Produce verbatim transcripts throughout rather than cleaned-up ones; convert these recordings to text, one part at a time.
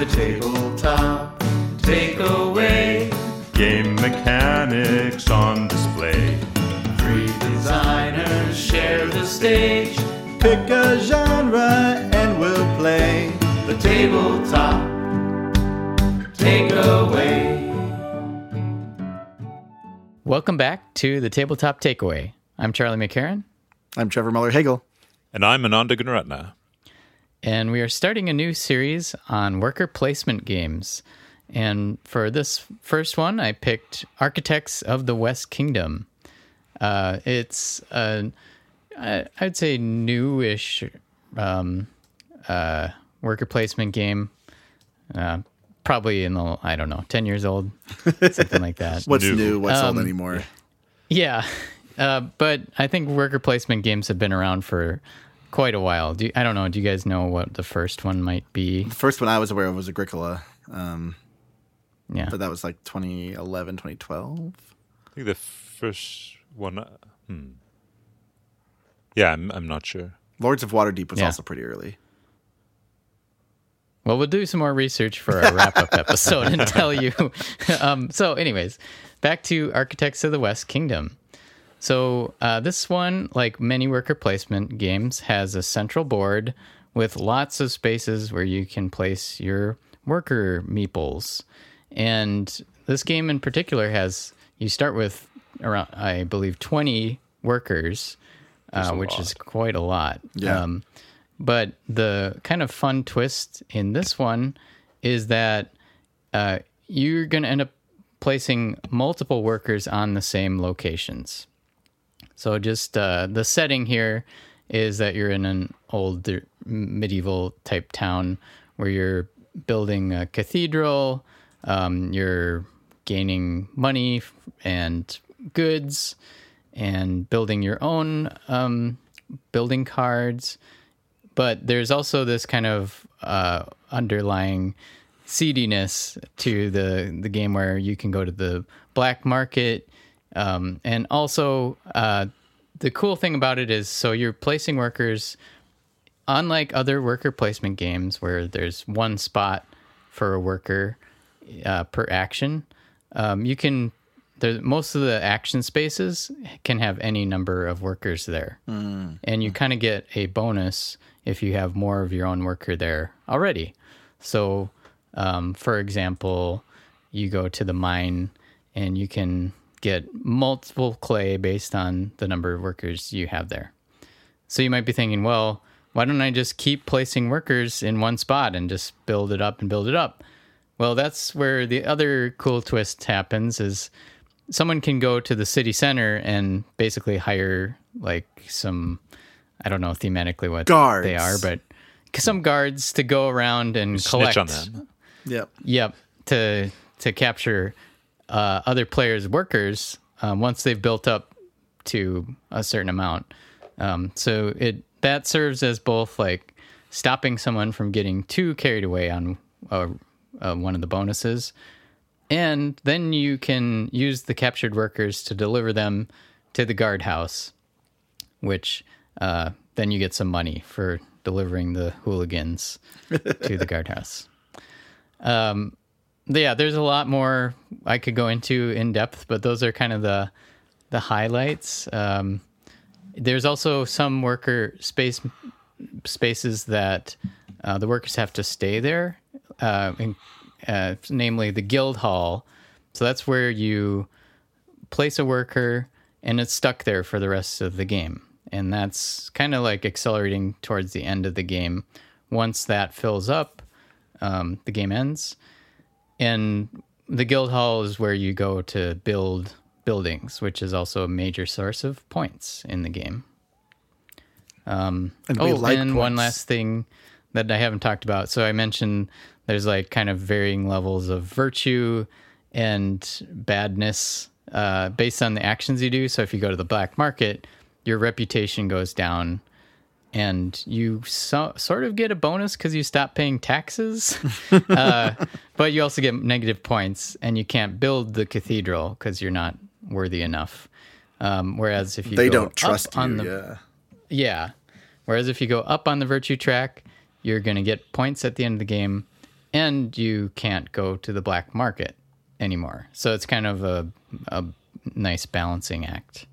The tabletop takeaway. Game mechanics on display. Three designers share the stage. Pick a genre and we'll play. The tabletop takeaway. Welcome back to the Tabletop Takeaway. I'm Charlie McCarran. I'm Trevor Muller-Hagel. And I'm Ananda Gunaratna. And we are starting a new series on worker placement games. And for this first one, I picked Architects of the West Kingdom. Uh, it's, a, I would say, newish um, uh, worker placement game. Uh, probably in the, I don't know, ten years old, something like that. What's New. new? What's Um, old anymore? Yeah, uh, but I think worker placement games have been around for quite a while. Do you, I don't know. Do you guys know what the first one might be? The first one I was aware of was Agricola. Um, Yeah. but that was like twenty eleven, twenty twelve. I think the first one. Uh, hmm. Yeah, I'm, I'm not sure. Lords of Waterdeep was Yeah. also pretty early. Well, we'll do some more research for our wrap-up episode and tell you. um, so anyways, back to Architects of the West Kingdom. So uh, this one, like many worker placement games, has a central board with lots of spaces where you can place your worker meeples. And this game in particular has, you start with around, I believe, twenty workers, uh, which lot. is quite a lot. Yeah. Um, but the kind of fun twist in this one is that uh, you're going to end up placing multiple workers on the same locations. So just uh, the setting here is that you're in an old medieval type town where you're building a cathedral, um, you're gaining money and goods, and building your own um, building cards. But there's also this kind of uh, underlying seediness to the, the game where you can go to the black market. Um, and also, uh, the cool thing about it is, so you're placing workers, unlike other worker placement games where there's one spot for a worker uh, per action. Um, you can, there, most of the action spaces can have any number of workers there. Mm. And you kind of get a bonus if you have more of your own worker there already. So, um, for example, you go to the mine and you can get multiple clay based on the number of workers you have there. So you might be thinking, well, why don't I just keep placing workers in one spot and just build it up and build it up? Well, that's where the other cool twist happens is someone can go to the city center and basically hire like some, I don't know thematically what Guards. they are, but some guards to go around and Snitch collect. on them. Yep. Yep, to to capture uh, other players' workers um, once they've built up to a certain amount. Um, so it that serves as both like stopping someone from getting too carried away on uh, uh, one of the bonuses, and then you can use the captured workers to deliver them to the guardhouse, which uh, then you get some money for delivering the hooligans to the guardhouse. Um, yeah, there's a lot more I could go into in depth, but those are kind of the the highlights. Um, there's also some worker space spaces that uh, the workers have to stay there, uh, in, uh, namely the guild hall. So that's where you place a worker and it's stuck there for the rest of the game. And that's kind of like accelerating towards the end of the game. Once that fills up, um, the game ends. And the guild hall is where you go to build buildings, which is also a major source of points in the game. Um, And oh, we like and one points. last thing that I haven't talked about. So I mentioned there's like kind of varying levels of virtue and badness uh, based on the actions you do. So if you go to the black market, your reputation goes down and you so, sort of get a bonus because you stop paying taxes. uh, but you also get negative points and you can't build the cathedral because you're not worthy enough. Um, whereas if you They go don't trust up on you, the, yeah. Yeah. Whereas if you go up on the virtue track, you're going to get points at the end of the game. and you can't go to the black market anymore. So it's kind of a, a nice balancing act.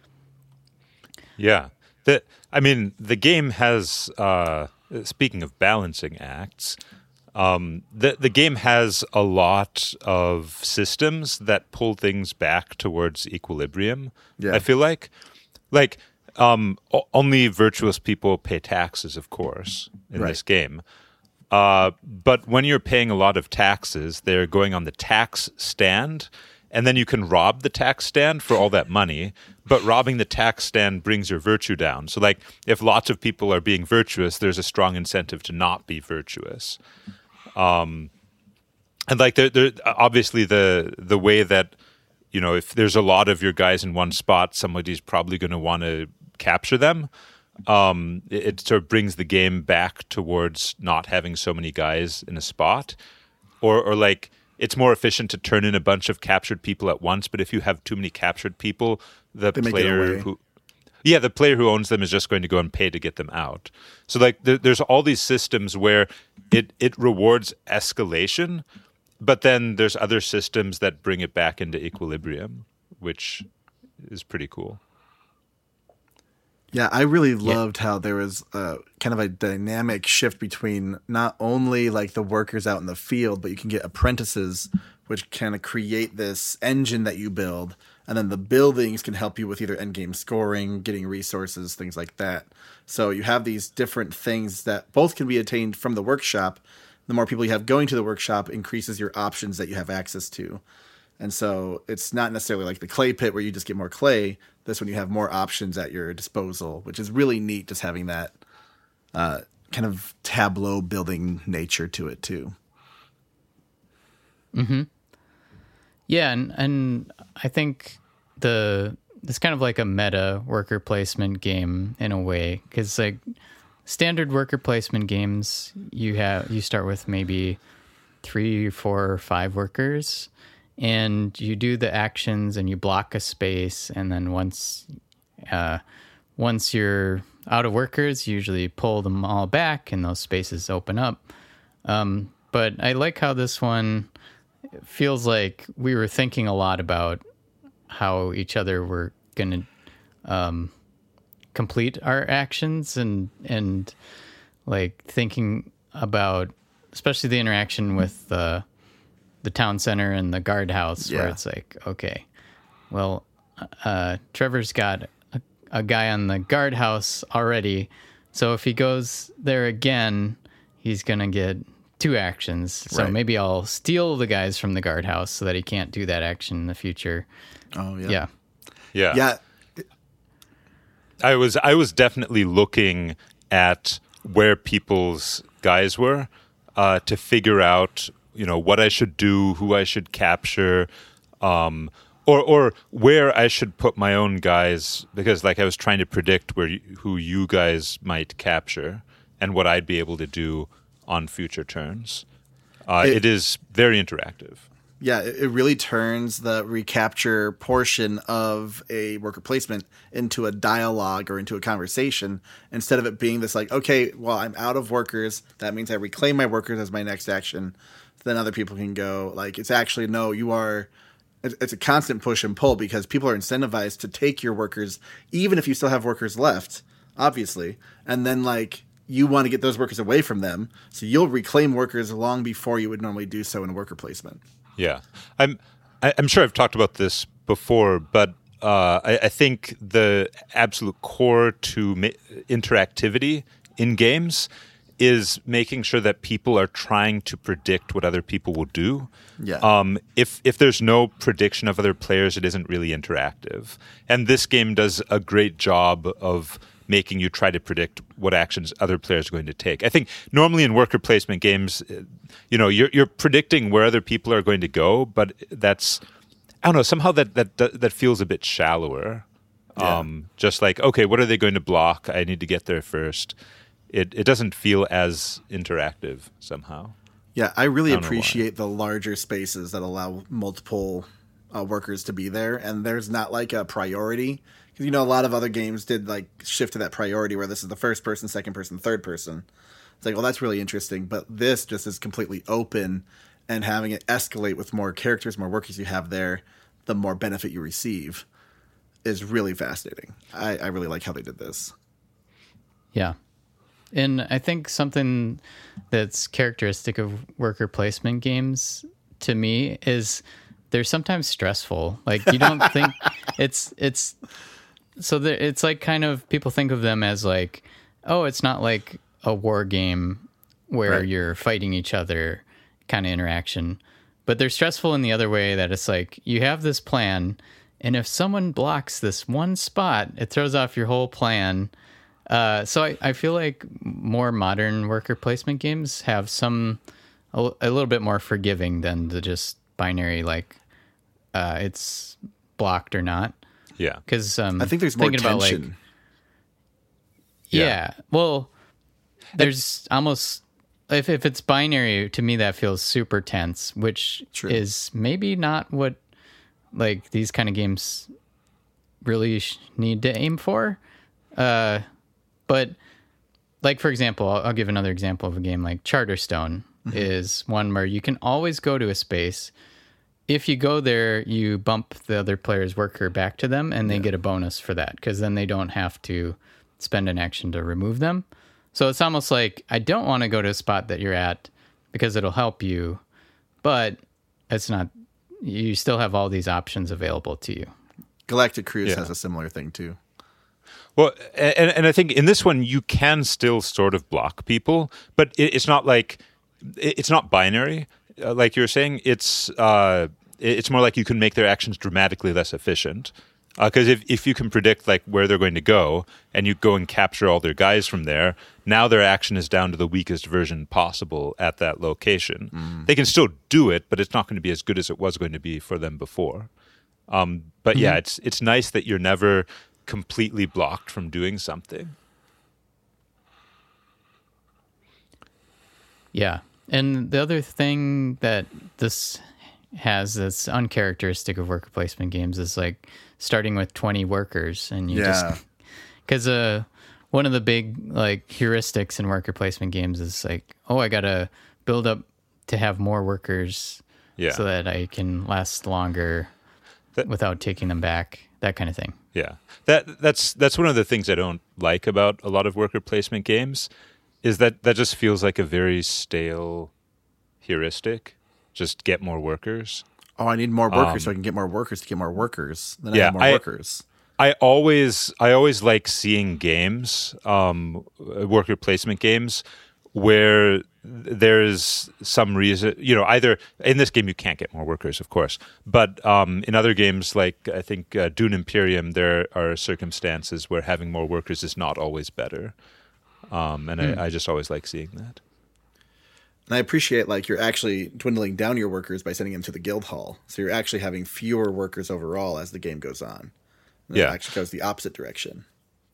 Yeah. The, I mean, the game has, uh, speaking of balancing acts, um, the, the game has a lot of systems that pull things back towards equilibrium, Yeah. I feel like. Like, um, o- only virtuous people pay taxes, of course, in Right. this game. Uh, but when you're paying a lot of taxes, they're going on the tax stand, and then you can rob the tax stand for all that money. But robbing the tax stand brings your virtue down. So, like, if lots of people are being virtuous, there's a strong incentive to not be virtuous. Um, and like, there, there, obviously, the the way that, you know, if there's a lot of your guys in one spot, somebody's probably going to want to capture them. Um, it, it sort of brings the game back towards not having so many guys in a spot, or or like it's more efficient to turn in a bunch of captured people at once. But if you have too many captured people, the They make it player away. who yeah, the player who owns them is just going to go and pay to get them out. So like there, there's all these systems where it it rewards escalation, but then there's other systems that bring it back into equilibrium, which is pretty cool. Yeah, I really loved how there was uh, kind of a dynamic shift between not only like the workers out in the field, but you can get apprentices, which kind of create this engine that you build. And then the buildings can help you with either endgame scoring, getting resources, things like that. So you have these different things that both can be attained from the workshop. The more people you have going to the workshop increases your options that you have access to. And so it's not necessarily like the clay pit where you just get more clay. This one you have more options at your disposal, which is really neat, just having that uh, kind of tableau building nature to it too. Mm-hmm. Yeah, and, and I think the it's kind of like a meta worker placement game in a way, because like standard worker placement games, you have you start with maybe three, four, or five workers, and you do the actions and you block a space, and then once uh, once you're out of workers, you usually pull them all back, and those spaces open up. Um, but I like how this one feels like we were thinking a lot about how each other were going to um, complete our actions, and and like thinking about especially the interaction with the the town center and the guardhouse, Yeah. where it's like, okay, well, uh, Trevor's got a, a guy on the guardhouse already, so if he goes there again, he's gonna get two actions. So Right. maybe I'll steal the guys from the guardhouse so that he can't do that action in the future. Oh yeah. Yeah. Yeah. Yeah. I was I was definitely looking at where people's guys were uh, to figure out, you know, what I should do, who I should capture, um, or or where I should put my own guys, because like I was trying to predict where you, who you guys might capture and what I'd be able to do on future turns. Uh, It- it is very interactive. Yeah, it it really turns the recapture portion of a worker placement into a dialogue or into a conversation, instead of it being this like, okay, well, I'm out of workers. That means I reclaim my workers as my next action. Then other people can go. Like, it's actually, no, you are, it's it's a constant push and pull, because people are incentivized to take your workers, even if you still have workers left, obviously. And then, like, you want to get those workers away from them. So you'll reclaim workers long before you would normally do so in a worker placement. Yeah, I'm. I, I'm sure I've talked about this before, but uh, I, I think the absolute core to ma- interactivity in games is making sure that people are trying to predict what other people will do. Yeah. Um, if if there's no prediction of other players, it isn't really interactive. And this game does a great job of making you try to predict what actions other players are going to take. I think normally in worker placement games, uh, you know, you're you're predicting where other people are going to go, but that's, I don't know, somehow that that that, that feels a bit shallower. Yeah. Um, just like, okay, what are they going to block? I need to get there first. It it doesn't feel as interactive somehow. Yeah, I really I don't know why. appreciate the larger spaces that allow multiple uh, workers to be there, and there's not like a priority, because you know a lot of other games did like shift to that priority where this is the first person, second person, third person. It's like, well, that's really interesting. But this just is completely open, and having it escalate with more characters, more workers you have there, the more benefit you receive is really fascinating. I, I really like how they did this. Yeah. And I think something that's characteristic of worker placement games to me is they're sometimes stressful. Like you don't think it's, it's, so there, it's like kind of people think of them as like, oh, it's not like a war game where Right. you're fighting each other kind of interaction, but they're stressful in the other way that it's like you have this plan, and if someone blocks this one spot, it throws off your whole plan. Uh, so I, I feel like more modern worker placement games have some a, a little bit more forgiving than the just binary like uh, it's blocked or not. Yeah. Because um, I think there's more thinking tension. about like yeah, Yeah. well, there's almost if if it's binary to me that feels super tense, which True. is maybe not what like these kind of games really sh- need to aim for. Uh, but like for example, I'll, I'll give another example of a game like Charterstone mm-hmm. is one where you can always go to a space. If you go there, you bump the other player's worker back to them, and they yeah. get a bonus for that because then they don't have to spend an action to remove them. So it's almost like I don't want to go to a spot that you're at because it'll help you, but it's not. You still have all these options available to you. Galactic Cruise Yeah. has a similar thing too. Well, and, and I think in this one you can still sort of block people, but it, it's not like it's not binary, uh, like you were saying. It's uh, it's more like you can make their actions dramatically less efficient. Because uh, if if you can predict like where they're going to go, and you go and capture all their guys from there, now their action is down to the weakest version possible at that location. Mm. They can still do it, but it's not going to be as good as it was going to be for them before. Um, but mm-hmm. yeah, it's it's nice that you're never completely blocked from doing something. Yeah, and the other thing that this has that's uncharacteristic of worker placement games is like starting with twenty workers, and you Yeah. just because uh one of the big like heuristics in worker placement games is like, oh, I gotta build up to have more workers Yeah. so that I can last longer That- without taking them back, that kind of thing. Yeah, that that's that's one of the things I don't like about a lot of worker placement games, is that that just feels like a very stale heuristic. Just get more workers. Oh, I need more workers Um, so I can get more workers to get more workers. Then I yeah, have more I- workers. I always I always like seeing games, um, worker placement games, where there's some reason, you know, either in this game you can't get more workers, of course, but um, in other games like I think uh, Dune Imperium, there are circumstances where having more workers is not always better, um, and Hmm. I, I just always like seeing that. And I appreciate like you're actually dwindling down your workers by sending them to the guild hall. So you're actually having fewer workers overall as the game goes on. And Yeah. It actually goes the opposite direction.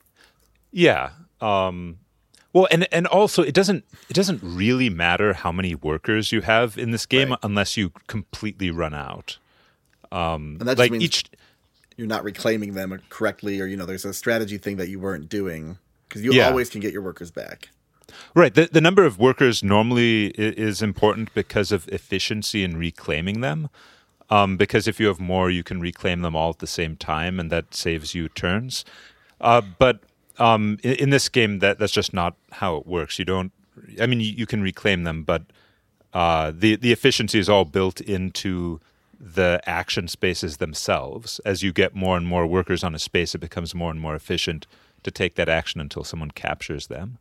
Yeah. Um, well, and and also it doesn't it doesn't really matter how many workers you have in this game Right. unless you completely run out. And that just Like means each. you're not reclaiming them correctly, or, you know, there's a strategy thing that you weren't doing because you Yeah. always can get your workers back. Right. The, the number of workers normally i- is important because of efficiency in reclaiming them. Um, because if you have more, you can reclaim them all at the same time, and that saves you turns. Uh, but um, in, in this game, that that's just not how it works. You don't. I mean, you, you can reclaim them, but uh, the the efficiency is all built into the action spaces themselves. As you get more and more workers on a space, it becomes more and more efficient to take that action until someone captures them.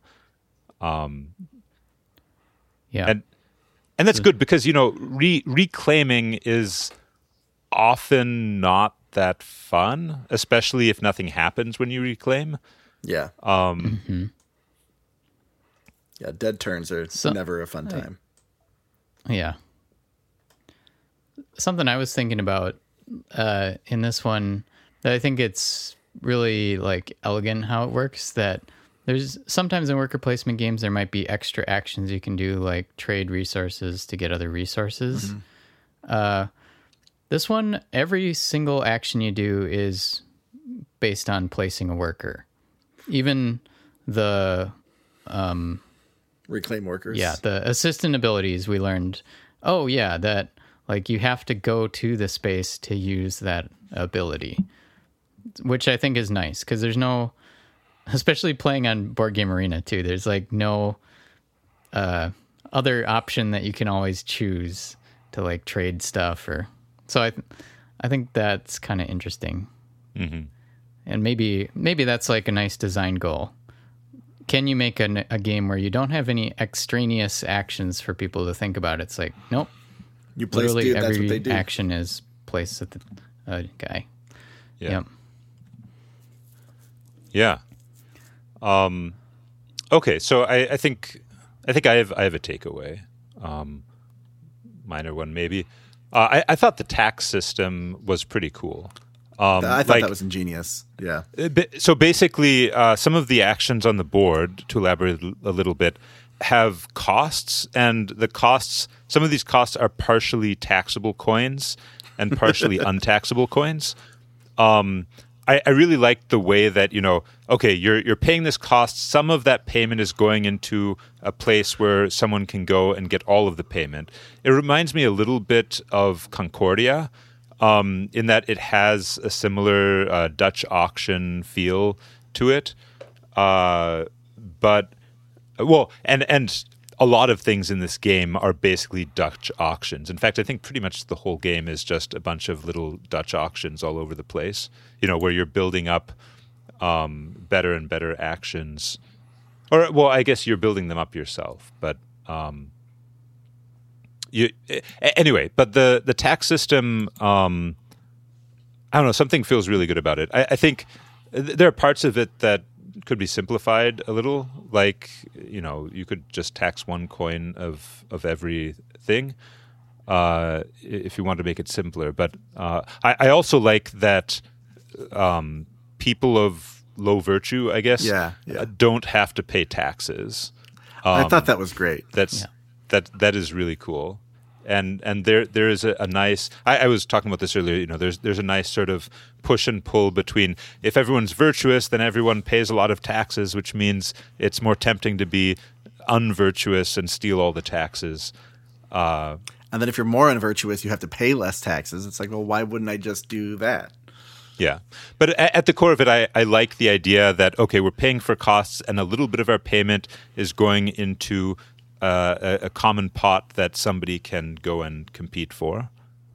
Yeah. And and that's good because, you know, re- reclaiming is often not that fun, especially if nothing happens when you reclaim. Yeah. Um, Mm-hmm. Yeah. Dead turns are So- never a fun time. Yeah. Something I was thinking about uh, in this one that I think it's really like elegant how it works, that there's sometimes in worker placement games there might be extra actions you can do, like trade resources to get other resources. Uh, this one, every single action you do is based on placing a worker. Even the um, Reclaim workers. Yeah, the assistant abilities we learned. Oh yeah, that like you have to go to the space to use that ability, which I think is nice because there's no, especially playing on Board Game Arena too. There's like no uh, other option that you can always choose to like trade stuff or. So I, th- I think that's kind of interesting, Mm-hmm. and maybe maybe that's like a nice design goal. Can you make a, a game where you don't have any extraneous actions for people to think about? It's like, nope. You place Literally dude, that's every what they do. action is placed at the uh, guy. Yeah. Yep. Yeah. Um, okay, so I, I think I think I have I have a takeaway, um, minor one maybe. Uh, I, I thought the tax system was pretty cool. Um, I thought like, that was ingenious. Yeah. Uh, ba- So basically, uh, some of the actions on the board, to elaborate a little bit, have costs, and the costs. Some of these costs are partially taxable coins and partially untaxable coins. Um, I, I really like the way that, you know, okay, you're you're paying this cost. Some of that payment is going into a place where someone can go and get all of the payment. It reminds me a little bit of Concordia. Um, in that it has a similar uh, Dutch auction feel to it, uh, but well, and and a lot of things in this game are basically Dutch auctions. In fact, I think pretty much the whole game is just a bunch of little Dutch auctions all over the place. You know, where you're building up um, better and better actions, or well, I guess you're building them up yourself, but. Um, You, anyway, but the, the tax system, um, I don't know, something feels really good about it. I, I think there are parts of it that could be simplified a little, like, you know, you could just tax one coin of, of everything uh, if you want to make it simpler. But uh, I, I also like that um, people of low virtue, I guess, Yeah, yeah. don't have to pay taxes. I thought that was great. That's Yeah. that that is really cool, and and there there is a, a nice. I, I was talking about this earlier. You know, there's there's a nice sort of push and pull between if everyone's virtuous, then everyone pays a lot of taxes, which means it's more tempting to be unvirtuous and steal all the taxes. Uh, And then if you're more unvirtuous, you have to pay less taxes. It's like, well, why wouldn't I just do that? Yeah. But at, at the core of it, I, I like the idea that, okay, we're paying for costs and a little bit of our payment is going into uh, a, a common pot that somebody can go and compete for.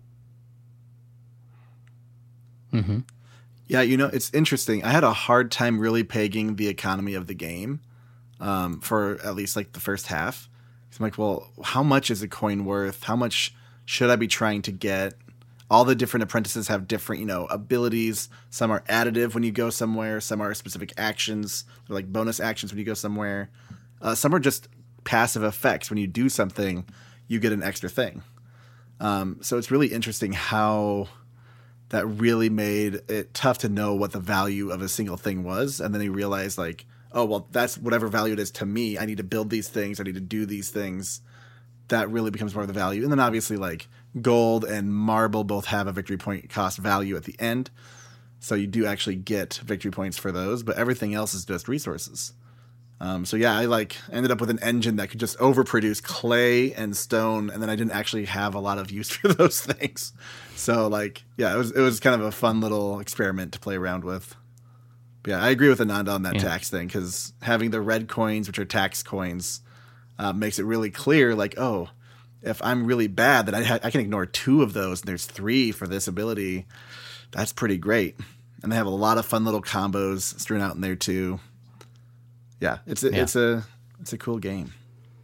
Mm-hmm. Yeah, you know, it's interesting. I had a hard time really pegging the economy of the game um, for at least like the first half. I'm like, well, how much is a coin worth? How much should I be trying to get? All the different apprentices have different, you know, abilities. Some are additive when you go somewhere. Some are specific actions, They're like bonus actions when you go somewhere. Uh, some are just passive effects. When you do something, you get an extra thing. Um, so it's really interesting how that really made it tough to know what the value of a single thing was. And then you realize, like, oh, well, that's whatever value it is to me. I need to build these things. I need to do these things. That really becomes more of the value. And then obviously, like, gold and marble both have a victory point cost value at the end. So you do actually get victory points for those, but everything else is just resources. Um, so yeah, I like ended up with an engine that could just overproduce clay and stone, and then I didn't actually have a lot of use for those things. So like, yeah, it was it was kind of a fun little experiment to play around with. But yeah, I agree with Ananda on that Yeah. tax thing, because having the red coins, which are tax coins, uh, makes it really clear, like, oh, if I'm really bad, then I, ha- I can ignore two of those, and there's three for this ability. That's pretty great. And they have a lot of fun little combos strewn out in there too. Yeah, it's a, Yeah. it's a it's a cool game.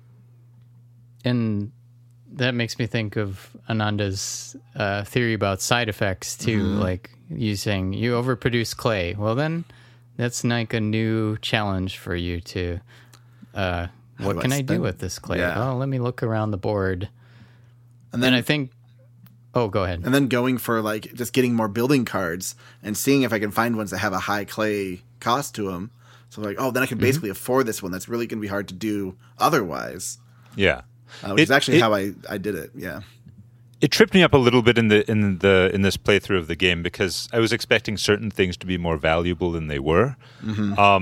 And that makes me think of Ananda's uh, theory about side effects too. Mm-hmm. Like you saying you overproduce clay. Well, then that's like a new challenge for you to. Uh, what do I can I do spend- with this clay? Yeah. Oh, let me look around the board. And then And I think. Oh, go ahead. and then going for like just getting more building cards and seeing if I can find ones that have a high clay cost to them. So like, oh, then I can basically afford this one. That's really going to be hard to do otherwise. Yeah. Uh, which It- is actually it- how I, I did it. Yeah. It tripped me up a little bit in the in the in this playthrough of the game because I was expecting certain things to be more valuable than they were. Um,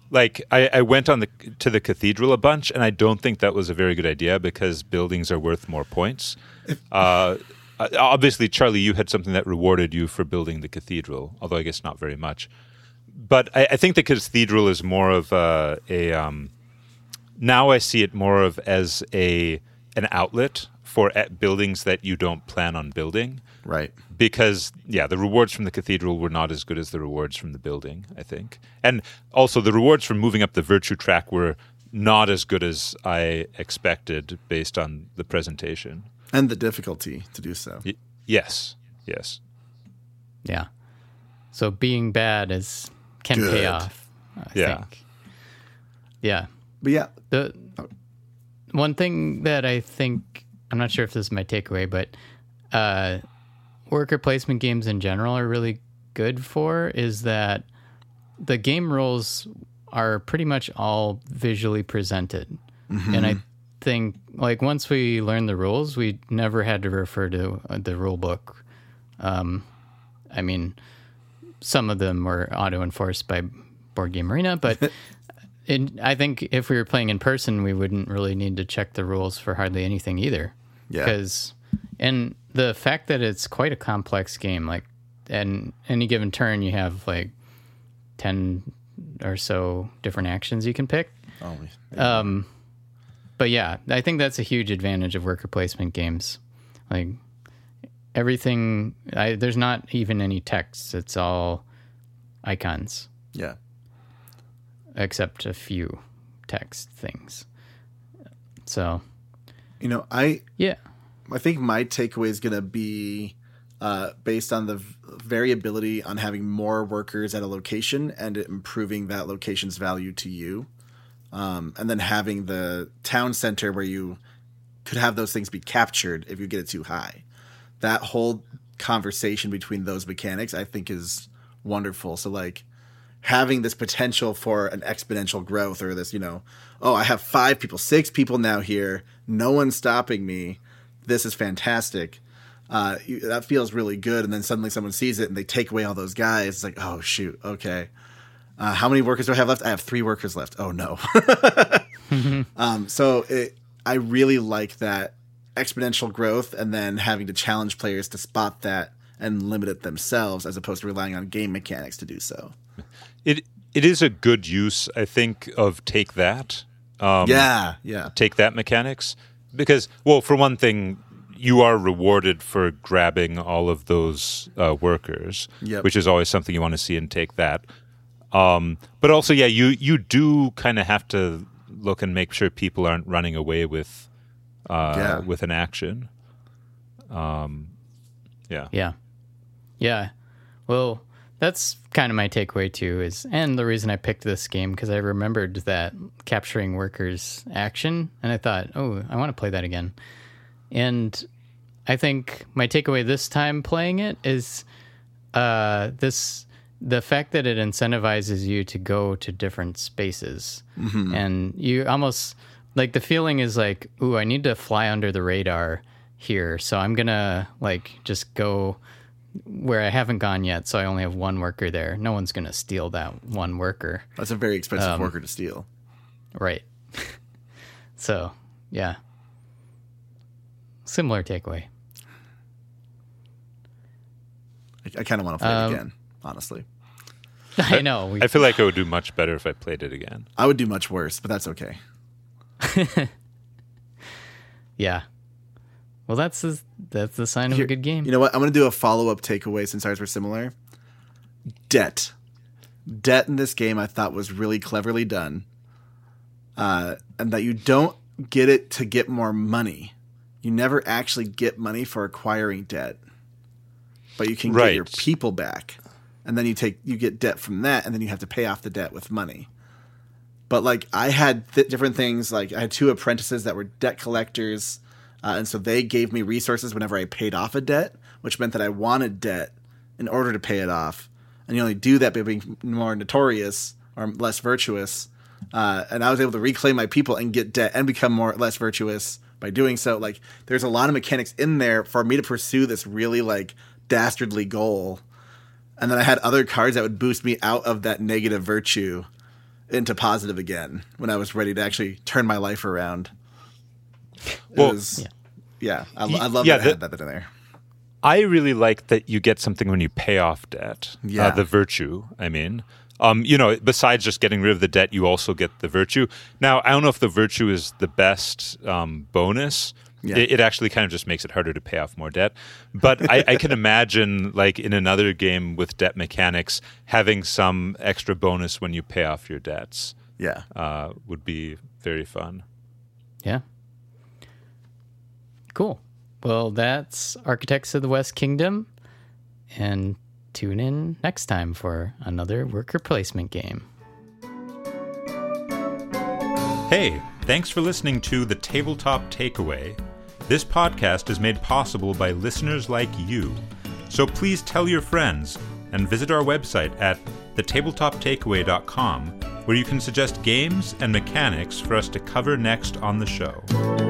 like I, I went on the to the cathedral a bunch, and I don't think that was a very good idea because buildings are worth more points. Uh, obviously, Charlie, you had something that rewarded you for building the cathedral, although I guess not very much. But I, I think the cathedral is more of a, a um, now I see it more of as a an outlet for at buildings that you don't plan on building. Right. Because, yeah, the rewards from the cathedral were not as good as the rewards from the building, I think. And also the rewards from moving up the virtue track were not as good as I expected based on the presentation. And the difficulty to do so. Y- yes, yes. Yeah. So being bad is can Good. pay off, I Yeah. think. Yeah. But yeah, The one thing that I think, I'm not sure if this is my takeaway, but uh, worker placement games in general are really good for is that the game rules are pretty much all visually presented. Mm-hmm. And I think, like, once we learned the rules, we never had to refer to uh, the rule book. Um, I mean, some of them were auto-enforced by Board Game Arena, but in, I think if we were playing in person, we wouldn't really need to check the rules for hardly anything either. Yeah. Because, and the fact that it's quite a complex game, like, and any given turn, you have like ten or so different actions you can pick. oh, Um, but yeah, I think that's a huge advantage of worker placement games. Like everything, I, there's not even any text. It's all icons, yeah. except a few text things. So You know, I yeah, I think my takeaway is going to be uh, based on the v- variability on having more workers at a location and it improving that location's value to you. Um, and then having the town center where you could have those things be captured if you get it too high. That whole conversation between those mechanics, I think, is wonderful. So, like, having this potential for an exponential growth or this, you know, oh, I have five people, six people now here. No one's stopping me. This is fantastic. Uh, you, that feels really good. And then suddenly someone sees it and they take away all those guys. It's like, oh, shoot. Okay. Uh, how many workers do I have left? I have three workers left. Oh, no. um, so it, I really like that exponential growth and then having to challenge players to spot that and limit it themselves as opposed to relying on game mechanics to do so. It It is a good use, I think, of Take That. Um, Yeah, yeah. Take That mechanics. Because, well, for one thing, you are rewarded for grabbing all of those uh, workers, Yep. which is always something you want to see in Take That. Um, but also, yeah, you, you do kind of have to look and make sure people aren't running away with uh, Yeah. with an action. Um, yeah. yeah, yeah. Well, that's kind of my takeaway too. Is and the reason I picked this game because I remembered that capturing workers action, and I thought, oh, I want to play that again. And I think my takeaway this time playing it is uh, this the fact that it incentivizes you to go to different spaces, mm-hmm. and you almost like the feeling is like, ooh, I need to fly under the radar here, so I'm gonna like just go where I haven't gone yet, so I only have one worker there. No one's gonna steal that one worker. That's a very expensive Um, worker to steal. Right. So, yeah. Similar takeaway. I, I kind of want to play Um, it again, honestly. I know. We, I feel like I would do much better if I played it again. I would do much worse, but that's okay. yeah. Well, that's the, that's the sign of Here- a good game. You know what? I'm going to do a follow-up takeaway since ours were similar. Debt. Debt in this game I thought was really cleverly done. Uh, and that you don't get it to get more money. You never actually get money for acquiring debt. But you can Right. get your people back. And then you take you get debt from that, and then you have to pay off the debt with money. But like I had th- different things. Like I had two apprentices that were debt collectors. Uh, and so they gave me resources whenever I paid off a debt, which meant that I wanted debt in order to pay it off. And you only do that by being more notorious or less virtuous. Uh, and I was able to reclaim my people and get debt and become more less virtuous by doing so. Like there's a lot of mechanics in there for me to pursue this really like dastardly goal. And then I had other cards that would boost me out of that negative virtue. into positive again when I was ready to actually turn my life around. It Well, was, yeah. yeah, I, I love yeah, that I had the- that in there. I really like that you get something when you pay off debt. Yeah. Uh, the virtue, I mean. Um, you know, besides just getting rid of the debt, you also get the virtue. Now, I don't know if the virtue is the best um, bonus. Yeah. It, it actually kind of just makes it harder to pay off more debt. But I, I can imagine, like, in another game with debt mechanics, having some extra bonus when you pay off your debts Yeah. uh, would be very fun. Yeah. Cool. Well, that's Architects of the West Kingdom. And tune in next time for another worker placement game. Hey, thanks for listening to The Tabletop Takeaway. This podcast is made possible by listeners like you. So please tell your friends and visit our website at the tabletop takeaway dot com, where you can suggest games and mechanics for us to cover next on the show.